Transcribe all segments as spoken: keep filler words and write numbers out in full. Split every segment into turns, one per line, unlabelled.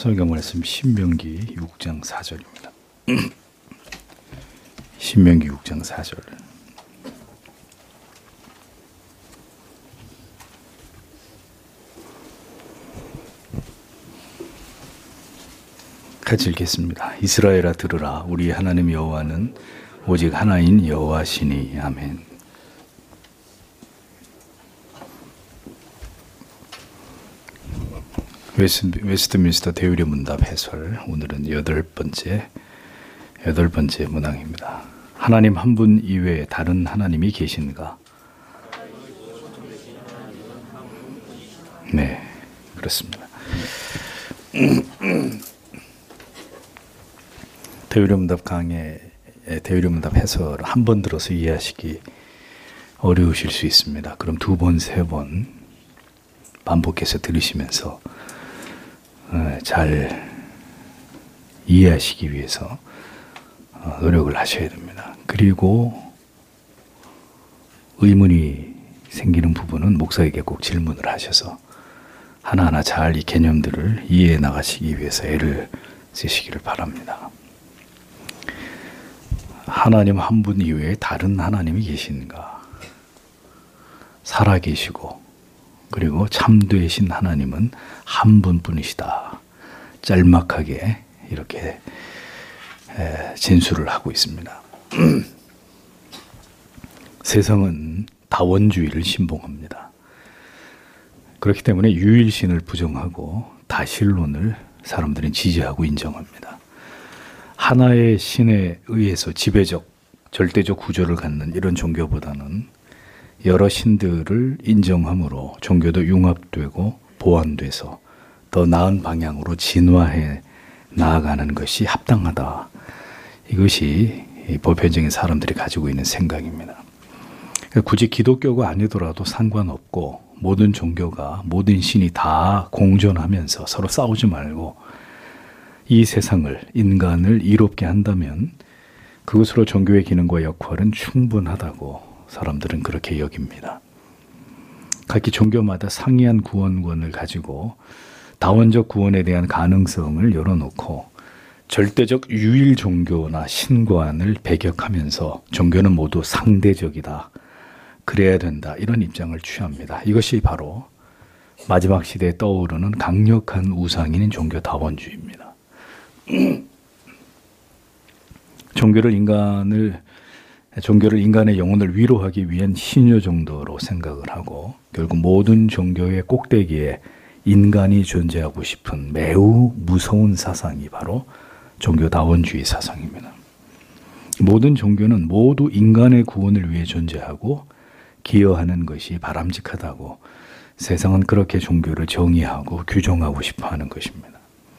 성경 말씀 신명기 육 장 사 절입니다. 신명기 육 장 사 절. 같이 읽겠습니다. 이스라엘아 들으라. 우리 하나님 여호와는 오직 하나인 여호와시니. 아멘. 웨스트, 웨스트민스터 대유리 문답 해설. 오늘은 여덟 번째 여덟 번째 문항입니다. 하나님 한 분 이외에 다른 하나님이 계신가? 네, 그렇습니다. 대유리 문답 강의, 대유리 문답 해설 한 번 들어서 이해하시기 어려우실 수 있습니다. 그럼 두 번, 세 번 반복해서 들으시면서 잘 이해하시기 위해서 노력을 하셔야 됩니다. 그리고 의문이 생기는 부분은 목사에게 꼭 질문을 하셔서 하나하나 잘 이 개념들을 이해해 나가시기 위해서 애를 쓰시기를 바랍니다. 하나님 한 분 이외에 다른 하나님이 계신가? 살아계시고 그리고 참되신 하나님은 한 분뿐이시다. 짤막하게 이렇게 진술을 하고 있습니다. 세상은 다원주의를 신봉합니다. 그렇기 때문에 유일신을 부정하고 다신론을 사람들은 지지하고 인정합니다. 하나의 신에 의해서 지배적, 절대적 구조를 갖는 이런 종교보다는 여러 신들을 인정함으로 종교도 융합되고 보완돼서 더 나은 방향으로 진화해 나아가는 것이 합당하다. 이것이 보편적인 사람들이 가지고 있는 생각입니다. 굳이 기독교가 아니더라도 상관없고 모든 종교가 모든 신이 다 공존하면서 서로 싸우지 말고 이 세상을, 인간을 이롭게 한다면 그것으로 종교의 기능과 역할은 충분하다고 사람들은 그렇게 여깁니다. 각기 종교마다 상이한 구원권을 가지고 다원적 구원에 대한 가능성을 열어놓고 절대적 유일 종교나 신관을 배격하면서 종교는 모두 상대적이다. 그래야 된다. 이런 입장을 취합니다. 이것이 바로 마지막 시대에 떠오르는 강력한 우상인 종교 다원주의입니다. 종교를 인간을 종교를 인간의 영혼을 위로하기 위한 신요 정도로 생각을 하고 결국 모든 종교의 꼭대기에 인간이 존재하고 싶은 매우 무서운 사상이 바로 종교다원주의 사상입니다. 모든 종교는 모두 인간의 구원을 위해 존재하고 기여하는 것이 바람직하다고 세상은 그렇게 종교를 정의하고 규정하고 싶어하는 것입니다.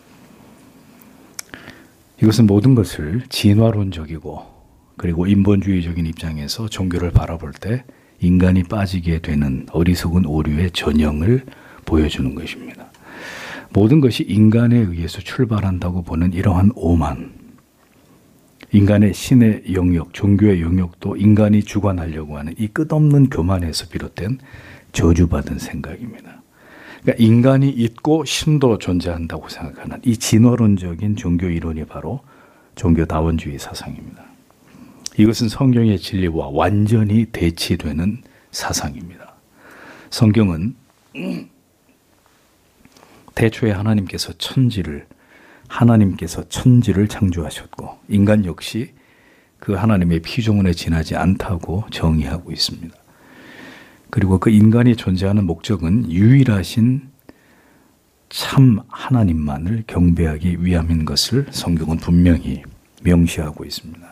이것은 모든 것을 진화론적이고 그리고 인본주의적인 입장에서 종교를 바라볼 때 인간이 빠지게 되는 어리석은 오류의 전형을 보여주는 것입니다. 모든 것이 인간에 의해서 출발한다고 보는 이러한 오만, 인간의 신의 영역, 종교의 영역도 인간이 주관하려고 하는 이 끝없는 교만에서 비롯된 저주받은 생각입니다. 그러니까 인간이 있고 신도 존재한다고 생각하는 이 진화론적인 종교 이론이 바로 종교다원주의 사상입니다. 이것은 성경의 진리와 완전히 대치되는 사상입니다. 성경은 태초에 하나님께서 천지를 하나님께서 천지를 창조하셨고 인간 역시 그 하나님의 피조물에 지나지 않다고 정의하고 있습니다. 그리고 그 인간이 존재하는 목적은 유일하신 참 하나님만을 경배하기 위함인 것을 성경은 분명히 명시하고 있습니다.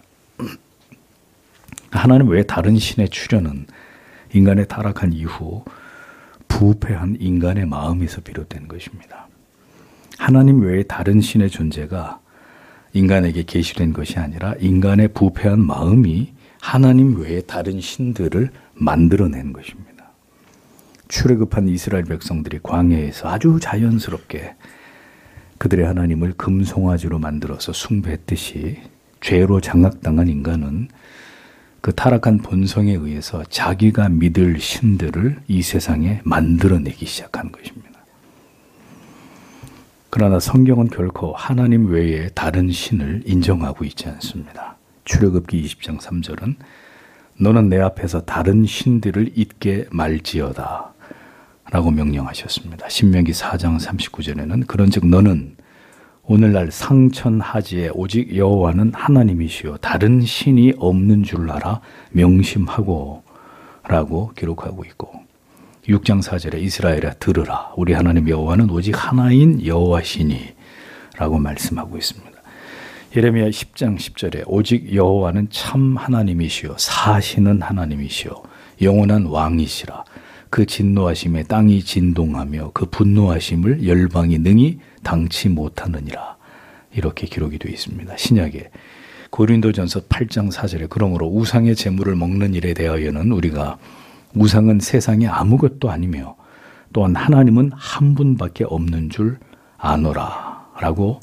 하나님 외에 다른 신의 출현은 인간의 타락한 이후 부패한 인간의 마음에서 비롯된 것입니다. 하나님 외에 다른 신의 존재가 인간에게 계시된 것이 아니라 인간의 부패한 마음이 하나님 외에 다른 신들을 만들어낸 것입니다. 출애굽한 이스라엘 백성들이 광야에서 아주 자연스럽게 그들의 하나님을 금송아지로 만들어서 숭배했듯이 죄로 장악당한 인간은 그 타락한 본성에 의해서 자기가 믿을 신들을 이 세상에 만들어내기 시작한 것입니다. 그러나 성경은 결코 하나님 외에 다른 신을 인정하고 있지 않습니다. 출애굽기 이십 장 삼 절은 너는 내 앞에서 다른 신들을 잇게 말지어다 라고 명령하셨습니다. 신명기 사 장 삼십구 절에는 그런즉 너는 오늘날 상천하지에 오직 여호와는 하나님이시요 다른 신이 없는 줄 알아 명심하고 라고 기록하고 있고, 육 장 사 절에 이스라엘아 들으라 우리 하나님 여호와는 오직 하나인 여호와시니 라고 말씀하고 있습니다. 예레미야 십 장 십 절에 오직 여호와는 참 하나님이시요 사시는 하나님이시요 영원한 왕이시라 그 진노하심에 땅이 진동하며 그 분노하심을 열방이 능히 당치 못하느니라 이렇게 기록이 되어 있습니다. 신약에 고린도전서 팔 장 사 절에 그러므로 우상의 제물을 먹는 일에 대하여는 우리가 우상은 세상에 아무것도 아니며 또한 하나님은 한 분밖에 없는 줄 아노라 라고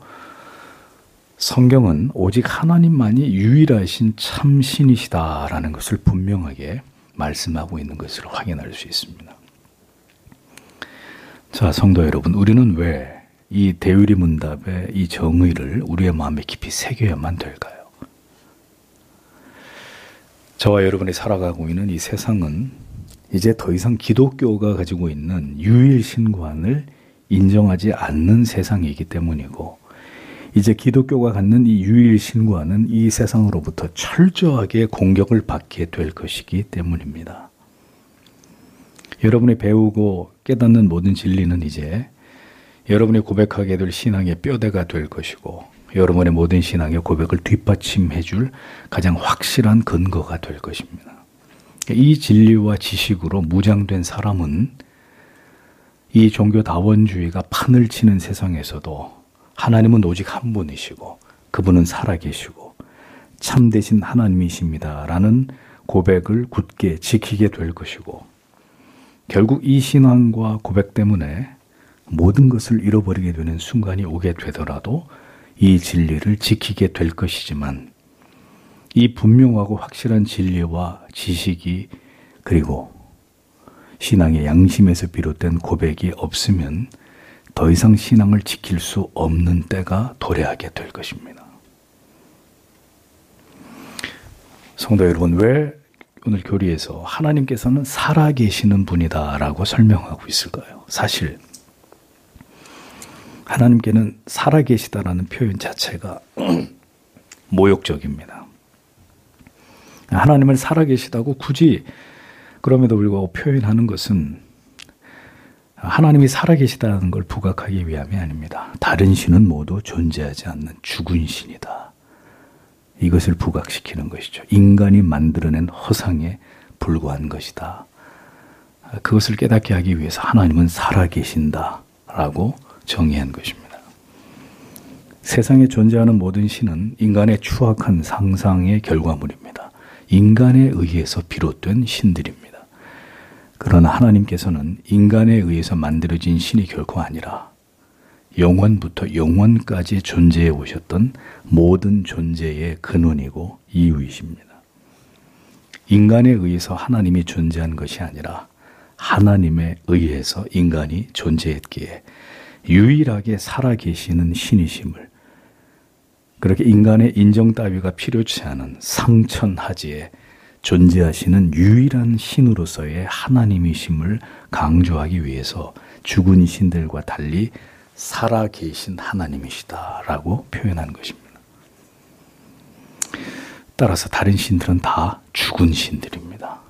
성경은 오직 하나님만이 유일하신 참신이시다라는 것을 분명하게 말씀하고 있는 것을 확인할 수 있습니다. 자, 성도 여러분, 우리는 왜 이 대유리 문답의 이 정의를 우리의 마음에 깊이 새겨야만 될까요? 저와 여러분이 살아가고 있는 이 세상은 이제 더 이상 기독교가 가지고 있는 유일신관을 인정하지 않는 세상이기 때문이고, 이제 기독교가 갖는 이 유일신관은 이 세상으로부터 철저하게 공격을 받게 될 것이기 때문입니다. 여러분이 배우고 깨닫는 모든 진리는 이제 여러분이 고백하게 될 신앙의 뼈대가 될 것이고, 여러분의 모든 신앙의 고백을 뒷받침해 줄 가장 확실한 근거가 될 것입니다. 이 진리와 지식으로 무장된 사람은 이 종교다원주의가 판을 치는 세상에서도 하나님은 오직 한 분이시고 그분은 살아계시고 참되신 하나님이십니다 라는 고백을 굳게 지키게 될 것이고, 결국 이 신앙과 고백 때문에 모든 것을 잃어버리게 되는 순간이 오게 되더라도 이 진리를 지키게 될 것이지만, 이 분명하고 확실한 진리와 지식이 그리고 신앙의 양심에서 비롯된 고백이 없으면 더 이상 신앙을 지킬 수 없는 때가 도래하게 될 것입니다. 성도 여러분, 왜 오늘 교리에서 하나님께서는 살아계시는 분이다라고 설명하고 있을까요? 사실 하나님께는 살아계시다라는 표현 자체가 모욕적입니다. 하나님을 살아계시다고 굳이 그럼에도 불구하고 표현하는 것은 하나님이 살아계시다는 걸 부각하기 위함이 아닙니다. 다른 신은 모두 존재하지 않는 죽은 신이다. 이것을 부각시키는 것이죠. 인간이 만들어낸 허상에 불과한 것이다. 그것을 깨닫게 하기 위해서 하나님은 살아계신다라고 정의한 것입니다. 세상에 존재하는 모든 신은 인간의 추악한 상상의 결과물입니다. 인간에 의해서 비롯된 신들입니다. 그러나 하나님께서는 인간에 의해서 만들어진 신이 결코 아니라 영원부터 영원까지 존재해 오셨던 모든 존재의 근원이고 이유이십니다. 인간에 의해서 하나님이 존재한 것이 아니라 하나님에 의해서 인간이 존재했기에 유일하게 살아계시는 신이심을, 그렇게 인간의 인정 따위가 필요치 않은 상천하지에 존재하시는 유일한 신으로서의 하나님이심을 강조하기 위해서 죽은 신들과 달리 살아계신 하나님이시다라고 표현한 것입니다. 따라서 다른 신들은 다 죽은 신들입니다.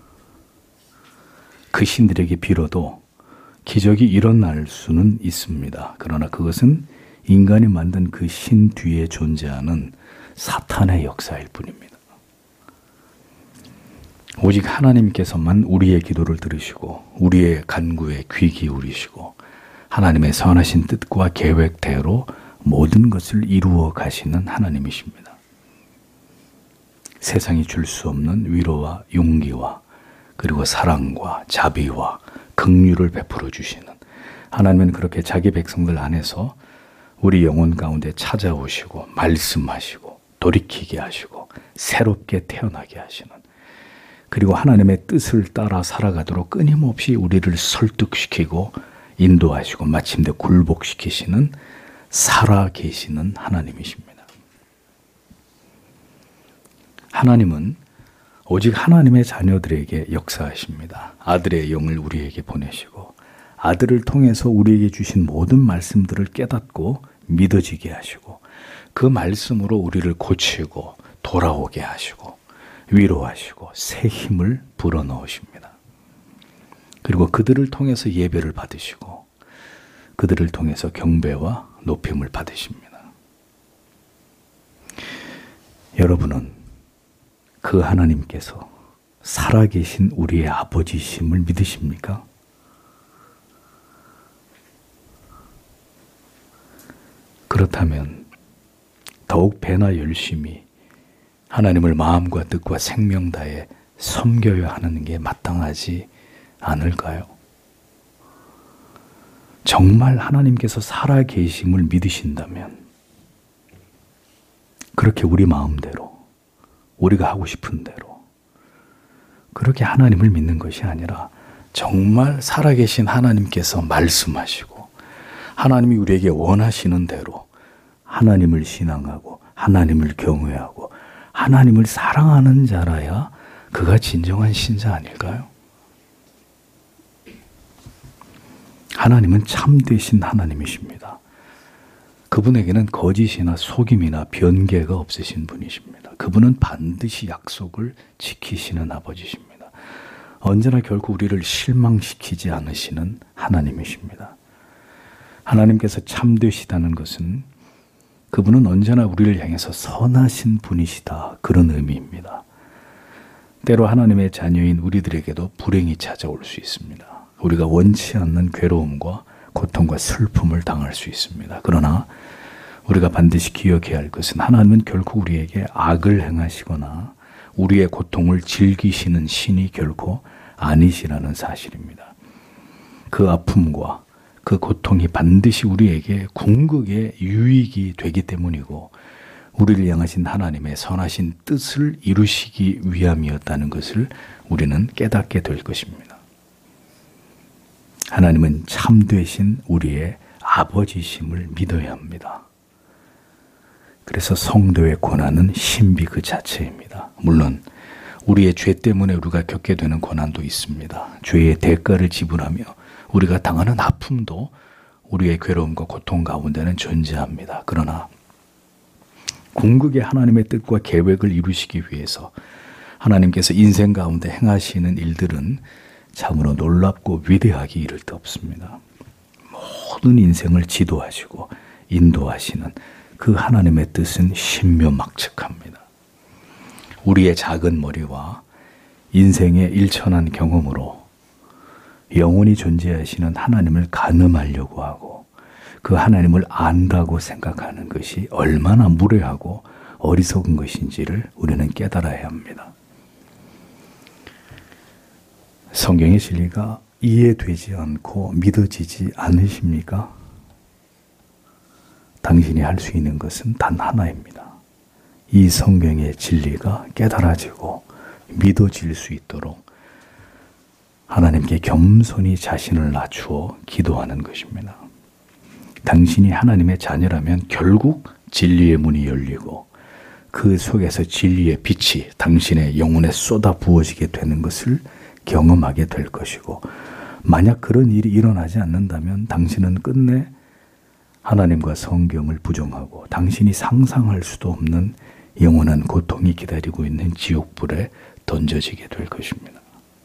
그 신들에게 빌어도 기적이 일어날 수는 있습니다. 그러나 그것은 인간이 만든 그 신 뒤에 존재하는 사탄의 역사일 뿐입니다. 오직 하나님께서만 우리의 기도를 들으시고 우리의 간구에 귀 기울이시고 하나님의 선하신 뜻과 계획대로 모든 것을 이루어 가시는 하나님이십니다. 세상이 줄 수 없는 위로와 용기와 그리고 사랑과 자비와 긍휼을 베풀어 주시는 하나님은 그렇게 자기 백성들 안에서 우리 영혼 가운데 찾아오시고 말씀하시고 돌이키게 하시고 새롭게 태어나게 하시는, 그리고 하나님의 뜻을 따라 살아가도록 끊임없이 우리를 설득시키고 인도하시고 마침내 굴복시키시는 살아 계시는 하나님이십니다. 하나님은 오직 하나님의 자녀들에게 역사하십니다. 아들의 영을 우리에게 보내시고 아들을 통해서 우리에게 주신 모든 말씀들을 깨닫고 믿어지게 하시고 그 말씀으로 우리를 고치고 돌아오게 하시고 위로하시고 새 힘을 불어넣으십니다. 그리고 그들을 통해서 예배를 받으시고 그들을 통해서 경배와 높임을 받으십니다. 여러분은 그 하나님께서 살아계신 우리의 아버지심을 믿으십니까? 그렇다면 더욱 배나 열심히 하나님을 마음과 뜻과 생명 다해 섬겨야 하는 게 마땅하지 않을까요? 정말 하나님께서 살아계심을 믿으신다면 그렇게 우리 마음대로 우리가 하고 싶은 대로 그렇게 하나님을 믿는 것이 아니라 정말 살아계신 하나님께서 말씀하시고 하나님이 우리에게 원하시는 대로 하나님을 신앙하고 하나님을 경외하고 하나님을 사랑하는 자라야 그가 진정한 신자 아닐까요? 하나님은 참되신 하나님이십니다. 그분에게는 거짓이나 속임이나 변개가 없으신 분이십니다. 그분은 반드시 약속을 지키시는 아버지십니다. 언제나 결코 우리를 실망시키지 않으시는 하나님이십니다. 하나님께서 참되시다는 것은 그분은 언제나 우리를 향해서 선하신 분이시다, 그런 의미입니다. 때로 하나님의 자녀인 우리들에게도 불행이 찾아올 수 있습니다. 우리가 원치 않는 괴로움과 고통과 슬픔을 당할 수 있습니다. 그러나 우리가 반드시 기억해야 할 것은 하나님은 결코 우리에게 악을 행하시거나 우리의 고통을 즐기시는 신이 결코 아니시라는 사실입니다. 그 아픔과 그 고통이 반드시 우리에게 궁극의 유익이 되기 때문이고 우리를 향하신 하나님의 선하신 뜻을 이루시기 위함이었다는 것을 우리는 깨닫게 될 것입니다. 하나님은 참되신 우리의 아버지심을 믿어야 합니다. 그래서 성도의 고난은 신비 그 자체입니다. 물론 우리의 죄 때문에 우리가 겪게 되는 고난도 있습니다. 죄의 대가를 지불하며 우리가 당하는 아픔도 우리의 괴로움과 고통 가운데는 존재합니다. 그러나 궁극의 하나님의 뜻과 계획을 이루시기 위해서 하나님께서 인생 가운데 행하시는 일들은 참으로 놀랍고 위대하기 이를 데 없습니다. 모든 인생을 지도하시고 인도하시는 그 하나님의 뜻은 신묘막측합니다. 우리의 작은 머리와 인생의 일천한 경험으로 영원히 존재하시는 하나님을 가늠하려고 하고 그 하나님을 안다고 생각하는 것이 얼마나 무례하고 어리석은 것인지를 우리는 깨달아야 합니다. 성경의 진리가 이해되지 않고 믿어지지 않으십니까? 당신이 할 수 있는 것은 단 하나입니다. 이 성경의 진리가 깨달아지고 믿어질 수 있도록 하나님께 겸손히 자신을 낮추어 기도하는 것입니다. 당신이 하나님의 자녀라면 결국 진리의 문이 열리고 그 속에서 진리의 빛이 당신의 영혼에 쏟아 부어지게 되는 것을 경험하게 될 것이고 만약 그런 일이 일어나지 않는다면 당신은 끝내 하나님과 성경을 부정하고 당신이 상상할 수도 없는 영원한 고통이 기다리고 있는 지옥불에 던져지게 될 것입니다.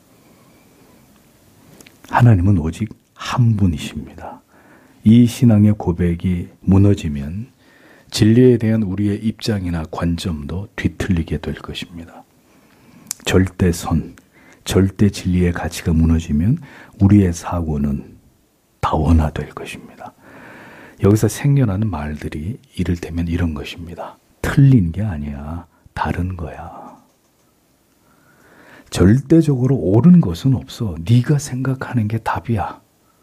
하나님은 오직 한 분이십니다. 이 신앙의 고백이 무너지면 진리에 대한 우리의 입장이나 관점도 뒤틀리게 될 것입니다. 절대선, 절대 진리의 가치가 무너지면 우리의 사고는 다원화될 것입니다. 여기서 생겨나는 말들이 이를테면 이런 것입니다. 틀린 게 아니야. 다른 거야. 절대적으로 옳은 것은 없어. 네가 생각하는 게 답이야.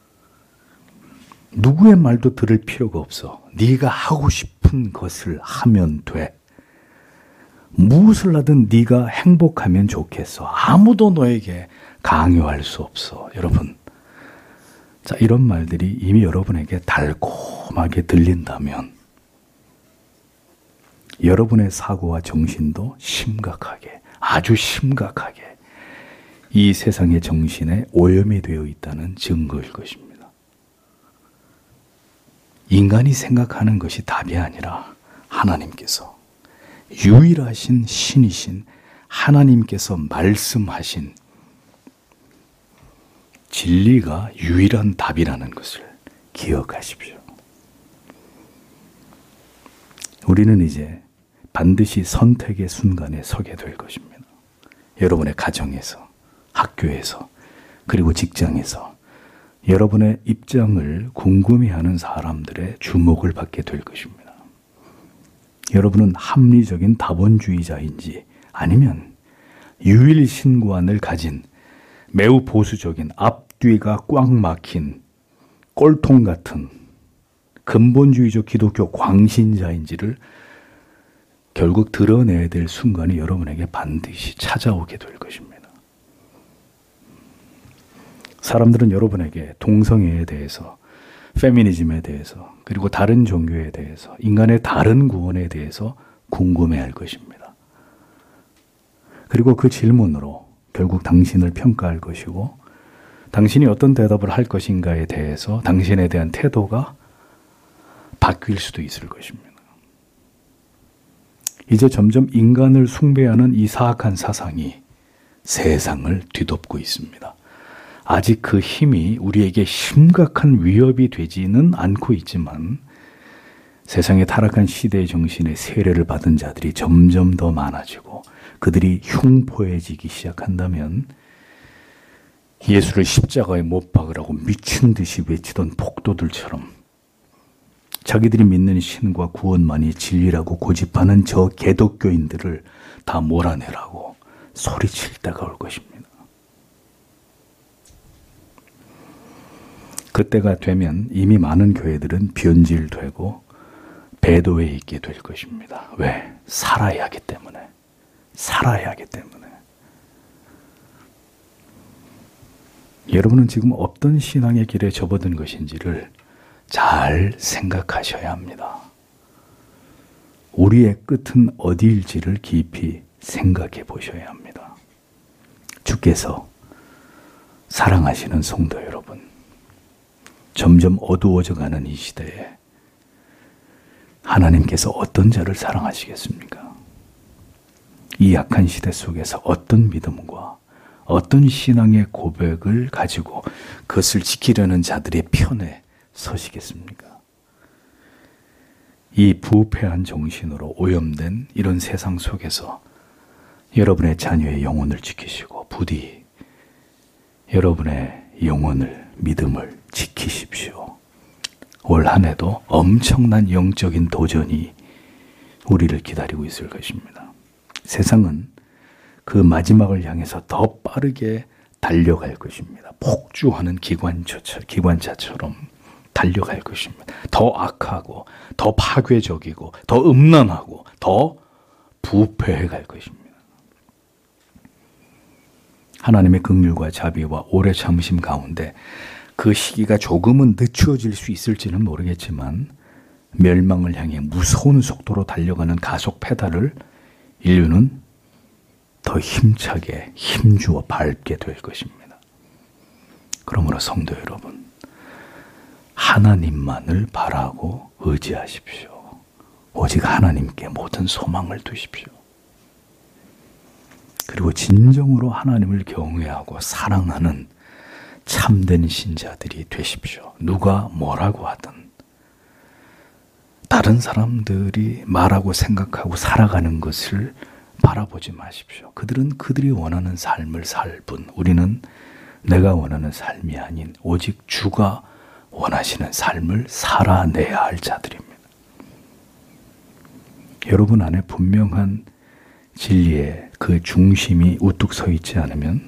누구의 말도 들을 필요가 없어. 네가 하고 싶은 것을 하면 돼. 무엇을 하든 네가 행복하면 좋겠어. 아무도 너에게 강요할 수 없어. 여러분, 자, 이런 말들이 이미 여러분에게 달콤하게 들린다면 여러분의 사고와 정신도 심각하게, 아주 심각하게 이 세상의 정신에 오염이 되어 있다는 증거일 것입니다. 인간이 생각하는 것이 답이 아니라 하나님께서, 유일하신 신이신 하나님께서 말씀하신 진리가 유일한 답이라는 것을 기억하십시오. 우리는 이제 반드시 선택의 순간에 서게 될 것입니다. 여러분의 가정에서, 학교에서, 그리고 직장에서 여러분의 입장을 궁금해하는 사람들의 주목을 받게 될 것입니다. 여러분은 합리적인 다원주의자인지 아니면 유일신관을 가진 매우 보수적인, 앞뒤가 꽉 막힌 꼴통 같은 근본주의적 기독교 광신자인지를 결국 드러내야 될 순간이 여러분에게 반드시 찾아오게 될 것입니다. 사람들은 여러분에게 동성애에 대해서, 페미니즘에 대해서, 그리고 다른 종교에 대해서, 인간의 다른 구원에 대해서 궁금해할 것입니다. 그리고 그 질문으로 결국 당신을 평가할 것이고, 당신이 어떤 대답을 할 것인가에 대해서 당신에 대한 태도가 바뀔 수도 있을 것입니다. 이제 점점 인간을 숭배하는 이 사악한 사상이 세상을 뒤덮고 있습니다. 아직 그 힘이 우리에게 심각한 위협이 되지는 않고 있지만 세상의 타락한 시대의 정신의 세례를 받은 자들이 점점 더 많아지고 그들이 흉포해지기 시작한다면 예수를 십자가에 못 박으라고 미친 듯이 외치던 폭도들처럼 자기들이 믿는 신과 구원만이 진리라고 고집하는 저 개독교인들을 다 몰아내라고 소리칠 때가 올 것입니다. 그때가 되면 이미 많은 교회들은 변질되고 배도에 있게 될 것입니다. 왜? 살아야 하기 때문에. 살아야 하기 때문에. 여러분은 지금 어떤 신앙의 길에 접어든 것인지를 잘 생각하셔야 합니다. 우리의 끝은 어디일지를 깊이 생각해 보셔야 합니다. 주께서 사랑하시는 성도 여러분, 점점 어두워져가는 이 시대에 하나님께서 어떤 자를 사랑하시겠습니까? 이 약한 시대 속에서 어떤 믿음과 어떤 신앙의 고백을 가지고 그것을 지키려는 자들의 편에 서시겠습니까? 이 부패한 정신으로 오염된 이런 세상 속에서 여러분의 자녀의 영혼을 지키시고 부디 여러분의 영혼을, 믿음을 지키십시오. 올 한 해도 엄청난 영적인 도전이 우리를 기다리고 있을 것입니다. 세상은 그 마지막을 향해서 더 빠르게 달려갈 것입니다. 폭주하는 기관차처, 기관차처럼 달려갈 것입니다. 더 악하고 더 파괴적이고 더 음란하고 더 부패해 갈 것입니다. 하나님의 긍휼과 자비와 오래 참으심 가운데 그 시기가 조금은 늦추어질 수 있을지는 모르겠지만 멸망을 향해 무서운 속도로 달려가는 가속 페달을 인류는 더 힘차게 힘주어 밟게 될 것입니다. 그러므로 성도 여러분, 하나님만을 바라고 의지하십시오. 오직 하나님께 모든 소망을 두십시오. 그리고 진정으로 하나님을 경외하고 사랑하는 참된 신자들이 되십시오. 누가 뭐라고 하든 다른 사람들이 말하고 생각하고 살아가는 것을 바라보지 마십시오. 그들은 그들이 원하는 삶을 살 뿐, 우리는 내가 원하는 삶이 아닌 오직 주가 원하시는 삶을 살아내야 할 자들입니다. 여러분 안에 분명한 진리의 그 중심이 우뚝 서 있지 않으면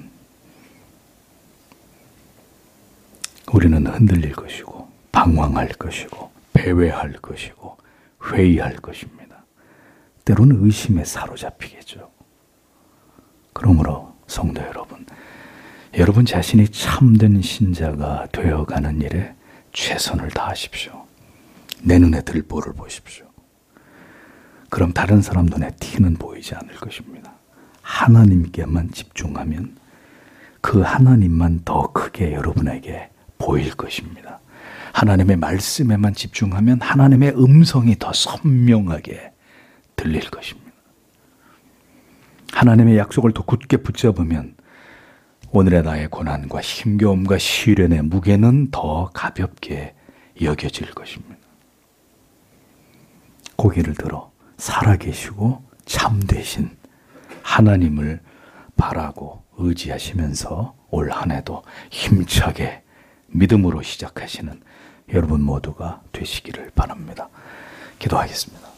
우리는 흔들릴 것이고 방황할 것이고 배회할 것이고 회의할 것입니다. 때로는 의심에 사로잡히겠죠. 그러므로 성도 여러분, 여러분 자신이 참된 신자가 되어가는 일에 최선을 다하십시오. 내 눈에 들보를 보십시오. 그럼 다른 사람 눈에 티는 보이지 않을 것입니다. 하나님께만 집중하면 그 하나님만 더 크게 여러분에게 보일 것입니다. 하나님의 말씀에만 집중하면 하나님의 음성이 더 선명하게 들릴 것입니다. 하나님의 약속을 더 굳게 붙잡으면 오늘의 나의 고난과 힘겨움과 시련의 무게는 더 가볍게 여겨질 것입니다. 고개를 들어 살아계시고 참되신 하나님을 바라고 의지하시면서 올 한 해도 힘차게 믿음으로 시작하시는 여러분 모두가 되시기를 바랍니다. 기도하겠습니다.